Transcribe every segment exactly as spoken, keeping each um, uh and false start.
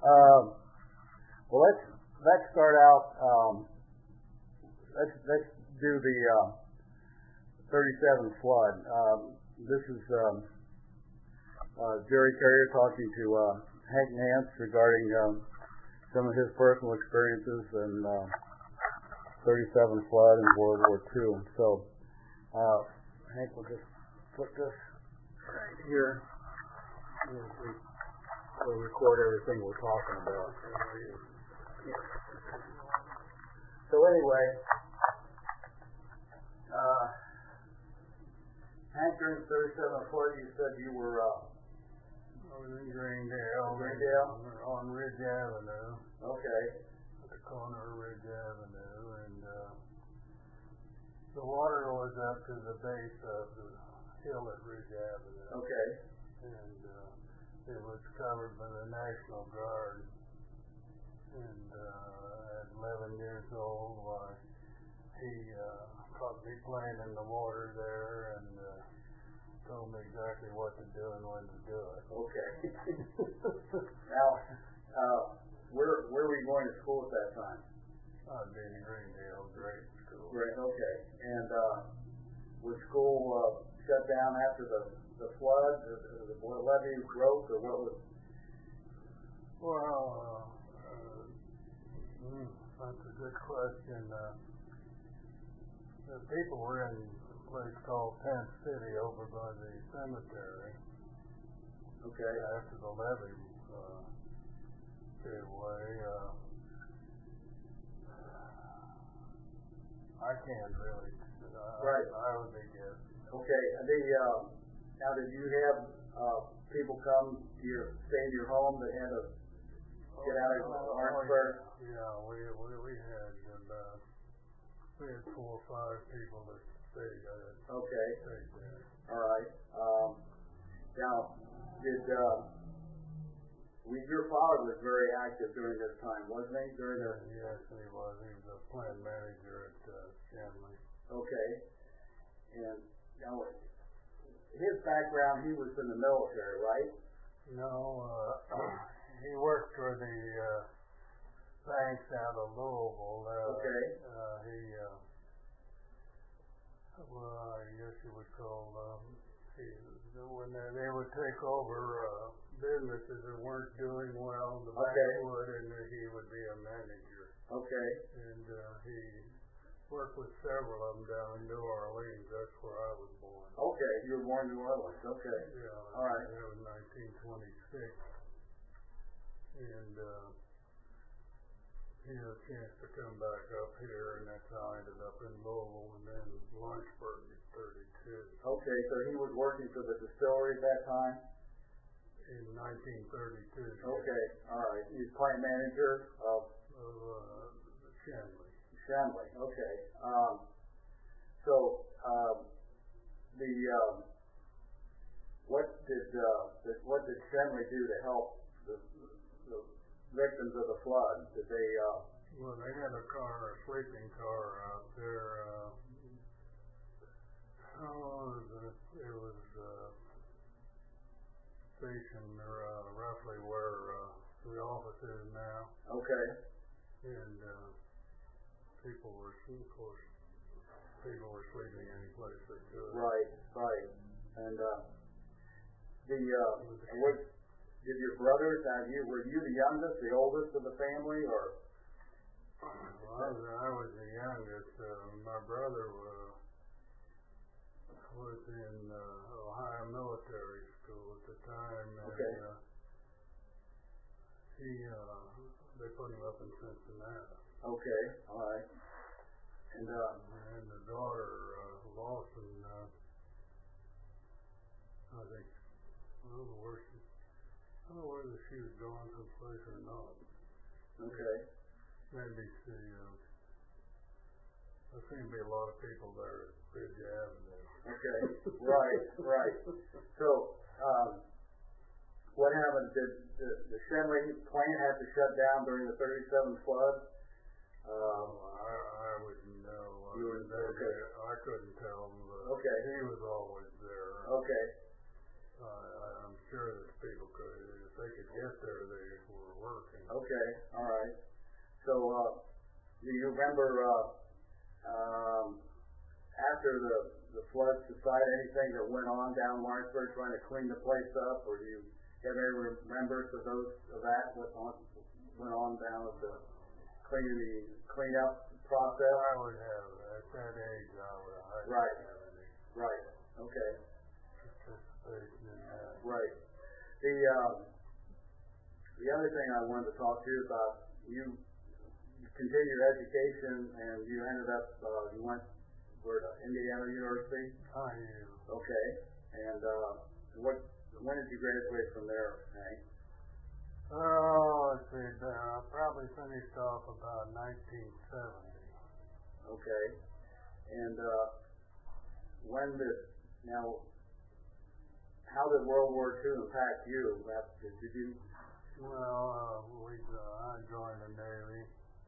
Um, well, let's let's start out. Um, let's let's do the uh, thirty-seven flood. Um, this is um, uh, Jerry Carrier talking to uh, Hank Nance regarding um, some of his personal experiences in uh, thirty-seven flood and World War Two. So, uh, Hank will just put this right here. We'll record everything we're talking about. So anyway, uh, Hank, during the thirty-seven flood, you said you were uh, I was in Greendale, Greendale? on Ridge Avenue. Okay. At the corner of Ridge Avenue, and uh, the water was up to the base of the hill at Ridge Avenue. Okay. And uh, it was covered by the National Guard. And uh, at eleven years old, uh, he uh, caught me playing in the water there and uh, told me exactly what to do and when to do it. Okay. Now, uh, where where were you going to school at that time? I'd been in Greendale, grade school. Right. Okay. And uh, was school uh, shut down after the the flood? Or the levee broke, or what was? Well, uh, uh, mm, that's a good question. Uh, the people were in a place called Tent City over by the cemetery. Okay. After the levee uh, gave way. Uh, I can't really. Uh, right. I, I would be guessing. Okay. The uh, now, did you have uh, people come to your stay in your home that had to get out of oh, Orangeburg? Oh, yeah, yeah, we we we had about we had four or five people that stayed uh, okay. stayed there. All right. Um, now, did uh, we, your father was very active during this time, wasn't he? During the yes, he was. He was a plant manager at uh, Shanley. Okay. And now, his background, he was in the military, right? No, uh, he worked for the uh, banks out of Louisville. Uh, okay. Uh, he, uh, well, I guess you would call, um, he, when they, they would take over uh, businesses that weren't doing well, the bank okay. would, and he would be a manager. Okay. And uh, he worked with several of them down in New Orleans. That's where I was born. Okay, you were born in New Orleans. Okay. Yeah. All right. That was nineteen twenty-six. And uh, he had a chance to come back up here, and that's how I ended up in Louisville and then Lynchburg in thirty-two. Okay, so he was working for the distillery at that time? In nineteen thirty-two. Okay, yeah. All right. He was plant manager of? Of uh, Shanley. Shanley, okay. Um, so, um, the, um, what did, uh, did, what did Shanley do to help the, the victims of the flood? Did they, uh... Well, they had a car, a sleeping car out there, uh, oh, it was, it was uh, stationed uh, roughly where uh, the office is now. Okay. And, uh, people were, of course, people were sleeping any place they could. Right, right. And uh, the uh, what did your brothers have you? Were you the youngest, the oldest of the family, or? Well, I was, I was the youngest. Uh, my brother uh, was in uh, Ohio Military School at the time, and okay. uh, he uh, they put him up in Cincinnati. Okay, all right. And, uh, and the daughter, uh, Lawson, uh, I think, I don't know where she, I don't know whether she was gone someplace or not. Okay. Maybe she, uh, there seem to be a lot of people there at Ridge Avenue. Okay, right, right. So, um, what happened? Did the, the Shanley plant have to shut down during the thirty-seven flood? Um, I, I wouldn't know. You wouldn't know? Okay. I couldn't tell him. But okay. He was always there. Okay. Uh, I'm sure that people could, if they could get there, they were working. Okay, all right. So, uh, do you remember uh, um, after the the flood subsided, anything that went on down Lawrenceburg trying to clean the place up, or do you have any remembrance of those of that what on, went on down at the cleaning the clean up process? I would have at that age. I would. I right. Have any right. Okay. participation in that. Right. The um, the other thing I wanted to talk to you about, you, you continued education and you ended up uh, you went where to Indiana University. I knew. Okay. And uh, what when did you graduate from there, Hank? Oh, let's see. I probably finished off about nineteen seventy. Okay. And uh, when did now? How did World War Two impact you? Did you? Well, uh, we uh, I joined the Navy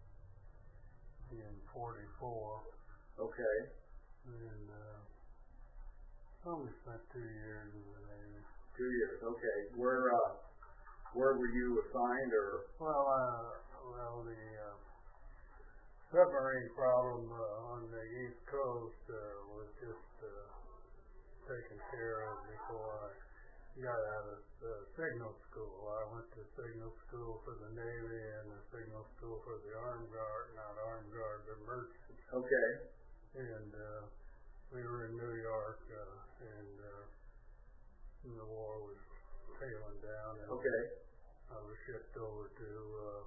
in forty-four. Okay. And uh, only spent two years in the Navy. Two years. Okay. Where uh, where were you assigned, or? Well, uh, well, the uh, submarine problem uh, on the East Coast uh, was just uh, taken care of before I got out of uh, signal school. I went to signal school for the Navy and the signal school for the Armed Guard, not Armed Guard, but merchant. Okay. And uh, we were in New York, uh, and uh, the war was tailing down. And okay. I was shipped over to uh,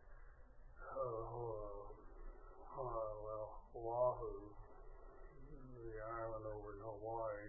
uh, uh, well, Oahu, the island over in Hawaii.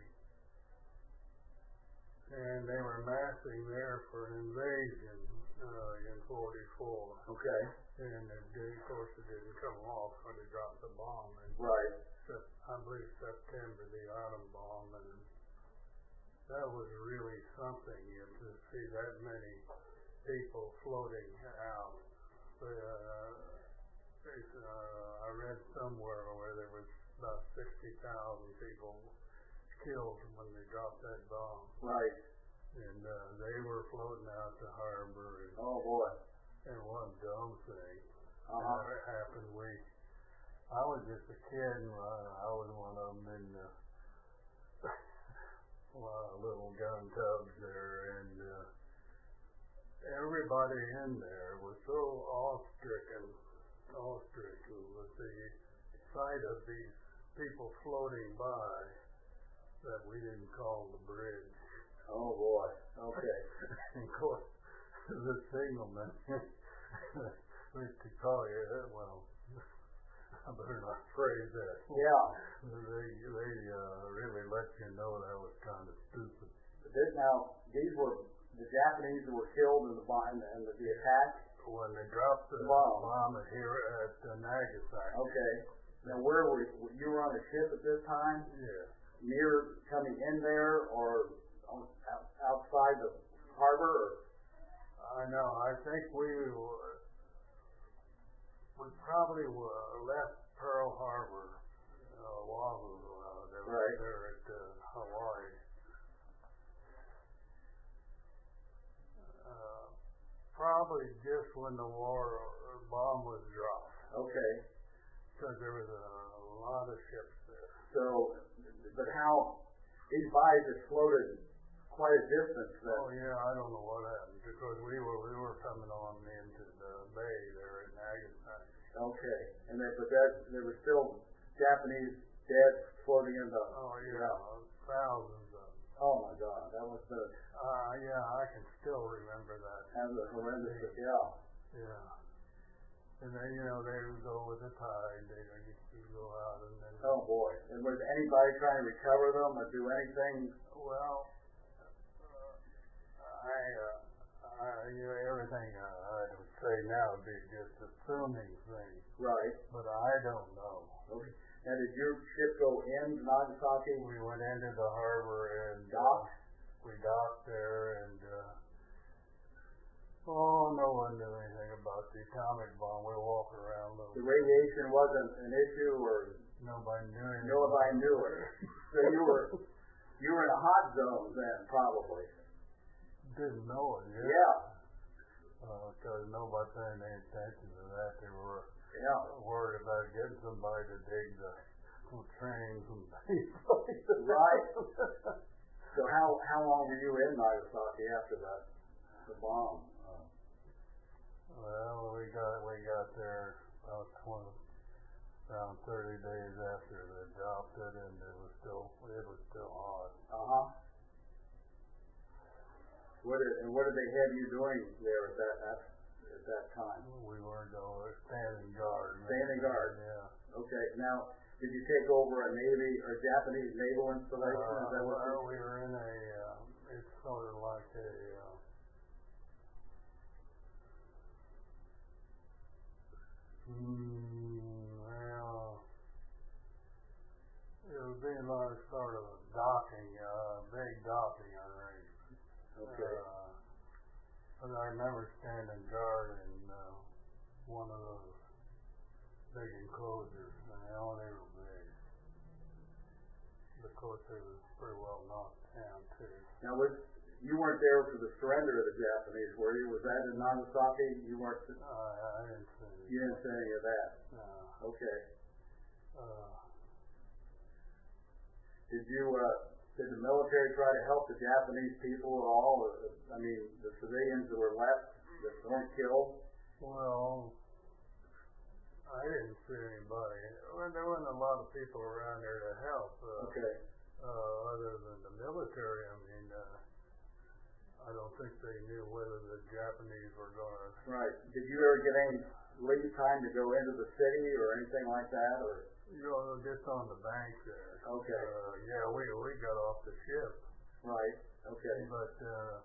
And they were massing there for an invasion uh, in forty-four. Okay. And it did, of course, it didn't come off when they dropped the bomb. In right. Sep- I believe September, the atom bomb, and that was really something. You know, to see that many people floating out. Uh, uh, I read somewhere where there was about sixty thousand people killed when they dropped that bomb. Right. And uh, they were floating out to harbor. And, oh boy. And one dumb thing uh-huh. that happened. We, I was just a kid, and I, I was one of them in the well, little gun tubs there, and uh, everybody in there was so awe-stricken, awe-stricken with the sight of these people floating by that we didn't call the bridge. Oh boy. Okay. And of course, the signalman went to call you. Well, I better not phrase that. Yeah. They they uh, really let you know that was kind of stupid. This, now, these were the Japanese that were killed in the bomb and the, the attack. When they dropped the, the bomb. bomb at here at uh, Nagasaki. Okay. Now, where were you? You were on a ship at this time? Yeah. Near coming in there or on, out, outside the harbor? Or? I know. I think we were, we probably were left Pearl Harbor, uh, Oahu, uh, they were right. there at uh, Hawaii. Uh, probably just when the war uh, bomb was dropped. Okay. Because there was a lot of ships there. So, but how these bodies had floated quite a distance. Then. Oh yeah, I don't know what happened because we were we were coming on into the bay there at Nagasaki. Okay, and there, but that there were still Japanese dead floating in the. Oh yeah, yeah. thousands of them. Oh my God, that was the. Uh yeah, I can still remember that. That was horrendous. Yeah. Yeah. And then, you know, they would go with the tide. They would go out and then... Oh, boy. And was anybody trying to recover them or do anything? Well, uh, I, uh, I, you know, everything uh, I would say now would be just assuming things. Right. But I don't know. Okay. Now, did your ship go in Nagasaki? We went into the harbor and... Docked? Uh, we docked there and... Uh, Oh, no one knew anything about the atomic bomb. We were walking around. The radiation wasn't an issue, or nobody knew anything. Nobody knew it. So you were you were in a hot zone then, probably. Didn't know it. Yeah. Yeah. because uh, nobody paid any attention to that. They were Yeah. worried about getting somebody to dig the trains and people. Right. So how how long were you in Nagasaki after that, the bomb? Uh, well, we got we got there about twenty, around thirty days after they dropped it, and it was still it was still hot. Uh huh. What did, and what did they have you doing there at that at, at that time? We were going standing guard. Standing guard. Yeah. Okay. Now, did you take over a Navy or Japanese naval installation? Uh, Is that what well, you... we were in a. Uh, it's sort of like a. Uh, mm, well, it would be like sort of a docking, uh, big docking arrangement. Okay. Uh, but I remember standing guard in uh, one of those big enclosures, and they only were big. Of course, it was pretty well knocked down too. Now, was you weren't there for the surrender of the Japanese, were you? Was that in Nagasaki? You weren't. Uh, I didn't see. You didn't say any of that. No. Okay. Uh, Did you? Uh, did the military try to help the Japanese people at all? Or, I mean, the civilians that were left that weren't killed. well, I didn't see anybody. Well, there wasn't a lot of people around there to help. Uh, Okay. Uh, other than the military, I mean, uh, I don't think they knew whether the Japanese were going to. Right. Did you ever get any leave time to go into the city or anything like that, or? You know, just on the bank there. Okay. Uh, yeah, we we got off the ship. Right. Okay. But uh,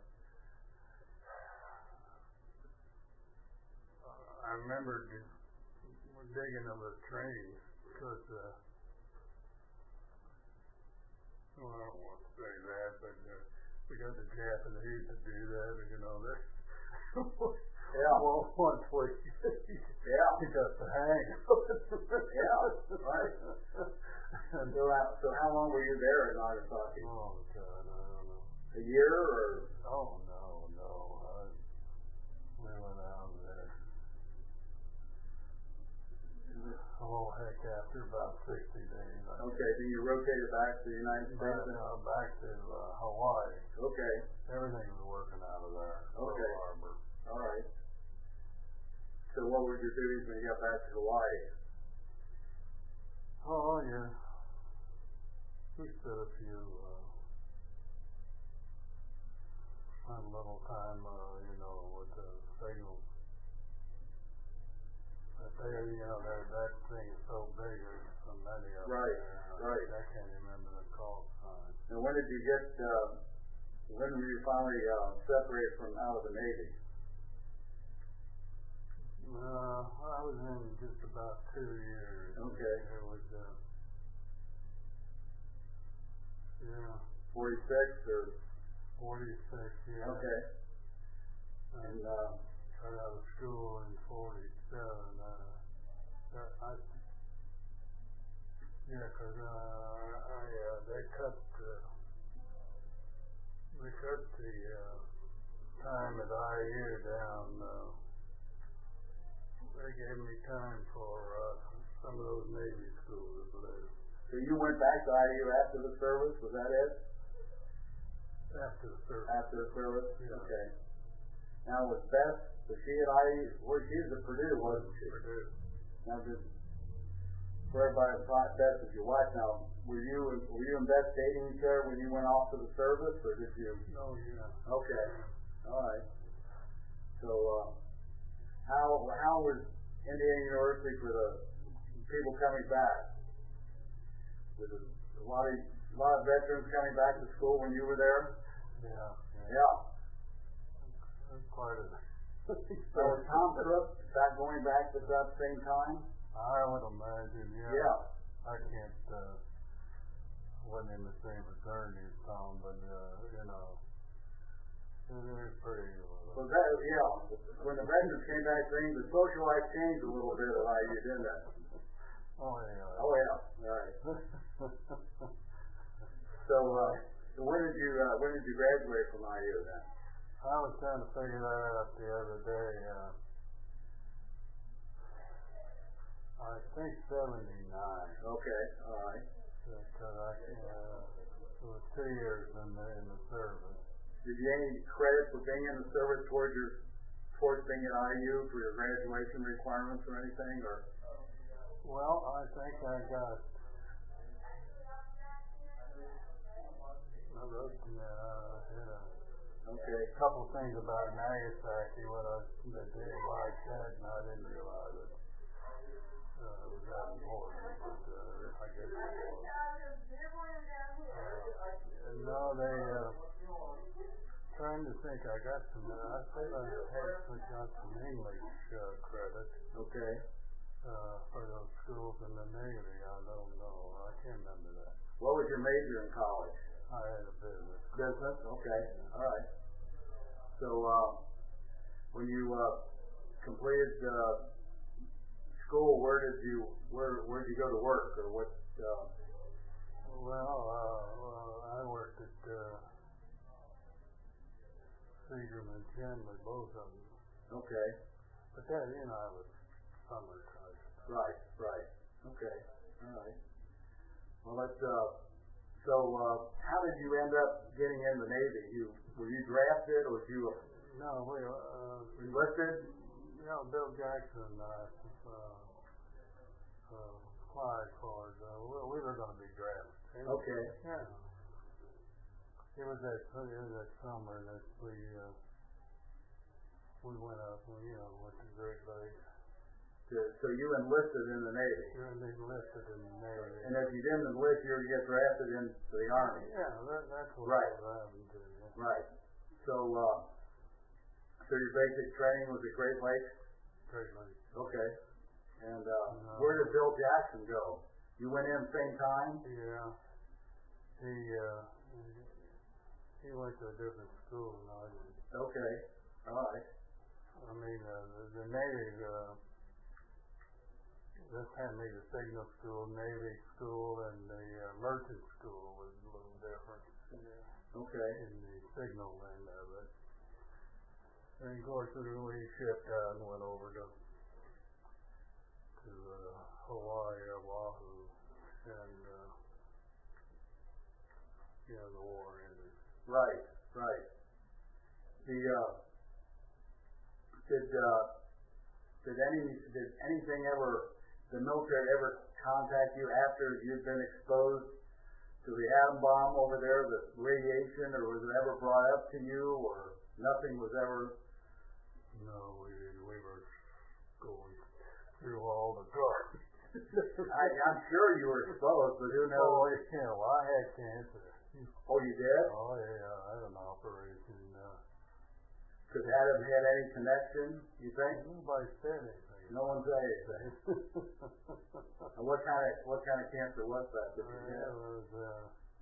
I remember dig- digging on the trains because. Uh, Well, I don't want to say that, but uh, we got the Japanese to do that, you know. That Yeah. Well, once we Yeah. we got the hang of it. Yeah. Right. And, So, uh, so how long were you there in Nagasaki? oh God, I don't know. A year or? Oh no, no. I, we went out there. Oh heck, after about sixty days. I Okay. Then you rotated back to the United Back, States. uh, back to uh, Hawaii. Okay. Everything was working out of there. Okay. Pearl Harbor. All right. So what were your duties when you got back to Hawaii? Oh yeah. We spent a few. Uh, spent a little time, uh, you know, with the signals. But they, you know, that that thing is so big. There's so many of them. Right. There. Right. I can't remember the call sign. And when did you get? Uh, when were you finally uh, separated from out of the Navy? Uh, I was in just about two years. Okay. It was, uh, yeah, Forty-six or? forty-six, yeah. Okay. And And uh, got out of school in forty-seven. Uh, that, I, yeah, because uh, I, uh, they cut, uh, they cut the uh, time at I U down. Uh, they gave me time for uh, some of those Navy schools, I believe. so you went back to I U after the service? Was that it? After the service. After the service? Yeah. Okay. Now was Beth, was she at I U? Well, she was at Purdue, wasn't she? Purdue. Now did, for everybody thought Beth was your wife. Now, were you and were you and Beth dating each other when you went off to the service, or did you? Oh yeah. Okay. All right. So, uh, how how was Indiana University for the people coming back? Was it a lot of a lot of veterans coming back to school when you were there? Yeah. Yeah. That's quite a. So was Tom Crook back going back at that same time? I would imagine, yeah. Yeah. I can't, uh, wasn't in the same fraternity as Tom, but, uh, you know, it was pretty. Uh, Well, that, yeah, when the veterans came back, things, the social life changed a little bit at I U, didn't it? oh, yeah. Oh, yeah. All right. So, uh, so when did you, uh, when did you graduate from I U then? I was trying to figure that out the other day. Uh, I think seventy-nine. Okay, all right. Because I uh, it was two years in the in the service. Did you get any credit for being in the service towards your towards being at I U for your graduation requirements or anything, or? Well, I think I got. I wrote uh, yeah. Okay. A couple things about Nagasaki, what I did like that, and I didn't realize it. Uh, it was that important, but uh, I guess it was. Uh, no, they, uh, trying to think, I got some, I said I had some, got some English uh, credit. Okay. Uh, for those schools in the Navy, I don't know, I can't remember that. What was your major in college? I had a business. Business, okay, all right. So, uh, when you, uh, completed, uh, school, where did you where where did you go to work, or what? Uh... Well, uh, well, I worked at uh, Seagram and Chandler, both of them. Okay. But that, you know, I was summer type. Right, right. Okay, all right. Well, let's. Uh, so, uh, how did you end up getting in the Navy? You were you drafted, or was you? No, we uh, enlisted. You know, Bill Jackson. Uh, Uh, uh, applied for it. Uh, we, we were going to be drafted. Okay. Yeah. It was that. It was that summer that we uh, we went up. And, you know, went to Great Lakes. So you enlisted in the Navy. You enlisted in the Navy. And if you didn't enlist, you were to get drafted into the Army. Yeah, that, that's what right. happened to you. Right. So, uh, so your basic training was at Great Lakes. Great Lakes. Okay. And uh, no. where did Bill Jackson go? You went in same time? Yeah. He uh, he went to a different school than I did. Okay. All right. I mean, uh, the, the Navy, uh, this had me the signal school, Navy school, and the uh, merchant school was a little different. Yeah. Okay. In the signal end of it. And of course, we shipped out and went over to to uh, Hawaii or Oahu, and uh, you know, the war ended. Right, right. The uh, did uh, did any did anything ever the military ever contact you after you'd been exposed to the atom bomb over there, the radiation, or was it ever brought up to you, or nothing was ever? No, we we were going through all the drugs. I, I'm sure you were exposed, but who knows? Oh, yeah, well, I had cancer. Oh, you did? Oh, yeah, I had an operation. Uh, Could that have had any connection, you think? Nobody said anything. No one said anything. And what kind of what kind of cancer was that? That you had? It was, uh,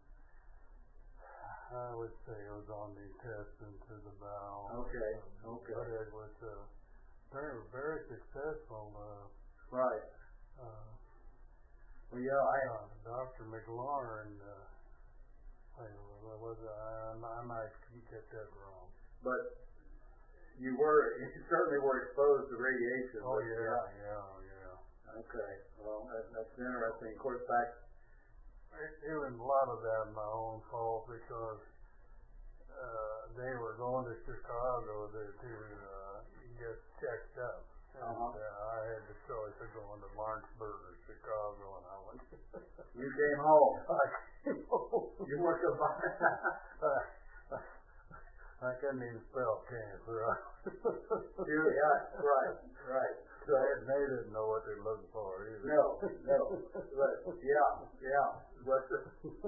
I would say it was on the intestine to the bowel. Okay, okay. But it was uh, very, very successful. Uh, right. Uh, well, yeah, I. Uh, Doctor McLaurin. Uh, I, was, uh, I might get that wrong. But you were, you certainly were exposed to radiation. Oh, but, yeah, yeah, yeah, yeah. Okay. Well, that, that's interesting. Of course, back. It, it was a lot of that my own fault because uh, they were going to Chicago to, to uh, get checked up. And uh-huh. uh, I had the choice of going to Martinsburg or Chicago, and I went. You came home. I came home. You weren't so far. I couldn't even spell cancer. you, yeah, right, right. So they didn't know what they were looking for either. No, no. But, yeah, yeah. But the,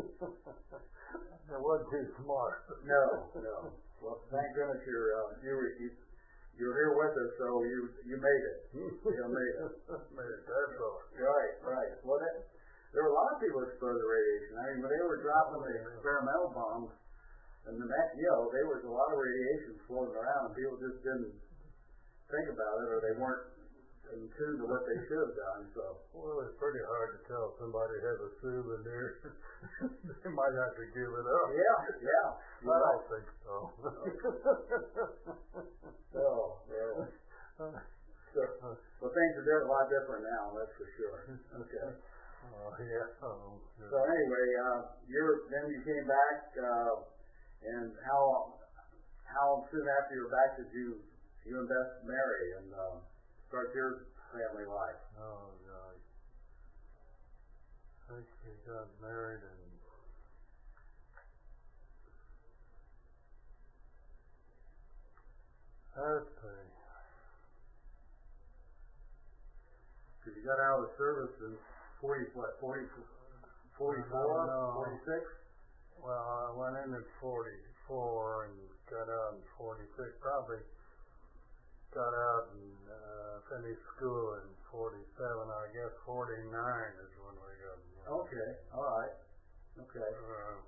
it wasn't too smart. No, no. Well, thank goodness you're uh, you were you, you're here with us, so you you made it. You made it. Made it. That's all. Right, right. Well, that, there were a lot of people exposed to radiation. I mean, when they were dropping the experimental bombs, and the next, you know, there was a lot of radiation floating around. People just didn't think about it, or they weren't in tune to what they should have done. So. Well, it's pretty hard to tell if somebody has a souvenir. They might have to give it up. Yeah, yeah. I don't think so. Oh, really? So, so things are a lot different now, that's for sure. Okay. Oh, yeah. Oh, so anyway, uh, you're, then you came back, uh, and how how soon after you were back did you you and Beth marry and uh, start your family life? Oh, God. I think we got married in I'd say. Because you got out of the service in forty, what, forty, forty-four, forty-six? Well, I went in at forty-four and got out in forty-six. Probably got out and uh, finished school in forty-seven. I guess forty-nine is when we got married. Okay, all right. Okay. Uh,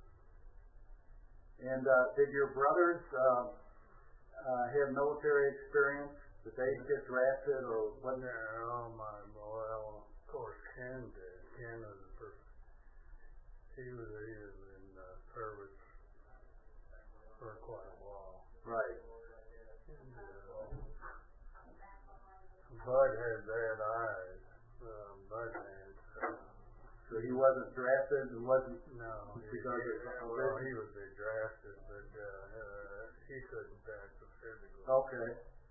and uh, did your brothers uh, uh, have military experience? Did they get drafted or what? No, my, well, of course, Ken did. Ken was the first. He was, he was in uh, service for quite a while. Right. And, uh, Bud had bad eyes. Um, Bud had. Uh, so he wasn't drafted and wasn't. No, he, because he, of well, he would be drafted, but uh, uh, he couldn't pass the physical. Okay.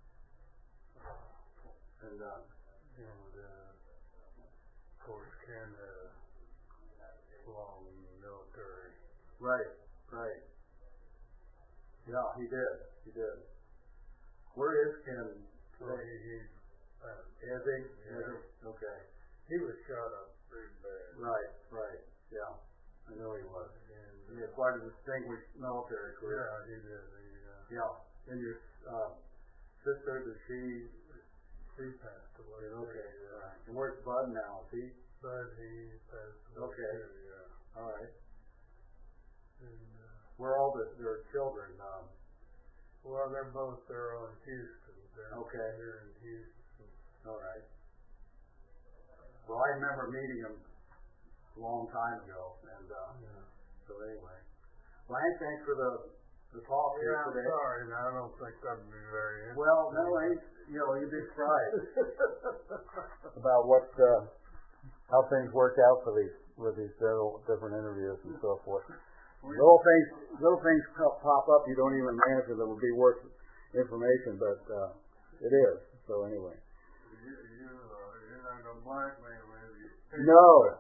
And, uh, and uh, of course, Ken had a long military. Right, right. Yeah, he did. He did. Where is Ken Well, today? he, he's uh, Is he? Yeah. Is he? Okay. he was shot up pretty bad. Right, right. Yeah. I know he was. And, He had quite a distinguished military career. yeah, he did. He, uh, Yeah. And your uh, sister, does she? He passed away. Okay. Yeah. Right. And where's Bud now? Is he? But he passed away. Okay. Too, yeah. All right. And, uh, Where are all the, their children? Um, well, they're both there in Houston. They're Okay. here in Houston. all right. Well, I remember meeting him a long time ago, and uh, Yeah. so anyway. Well, Hank, thanks for the the talk Yeah, here I'm today. sorry. No, I don't think that'd be very interesting. Well, no, Hank, you know, you'd be surprised about what uh, how things work out for these with these different interviews and so forth. Little things, little things pop up you don't even imagine that would be worth information, but uh, it is. So anyway. You, you, uh, you're not gonna blackmail me. No,